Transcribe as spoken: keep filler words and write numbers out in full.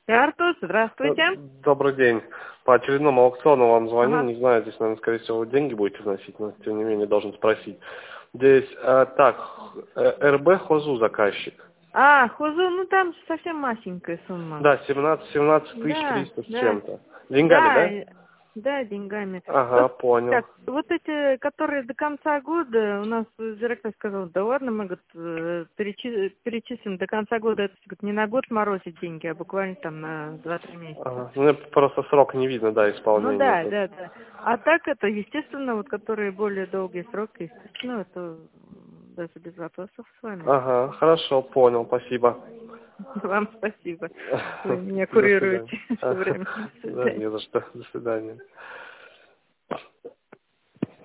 Артур, здравствуйте. Добрый день. По очередному аукциону вам звоню. Ага. Не знаю, здесь, наверное, скорее всего, вы деньги будете вносить, но тем не менее должен спросить. Здесь, э, так, э, РБ Хозу заказчик. А, Хузу, ну там совсем масенькая сумма. Да, семнадцать, семнадцать тысяч Да, триста с да, чем-то. Деньгами, да, да? э, да, деньгами. Ага, Вот понял. так, вот эти, которые до конца года, у нас директор сказал, да ладно, мы говорит, э, перечи- перечислим до конца года, это говорит, не на год морозить деньги, а буквально там на два-три месяца. Ага. Ну, просто срок не видно, да, Ну исполнения да, тут. да, да. А так это, естественно, вот которые более долгие сроки, естественно, это даже без вопросов с вами. Ага, хорошо, понял, спасибо. Вам спасибо. Вы меня До свидания. курируете все время. До Да, свидания. не за что. До свидания.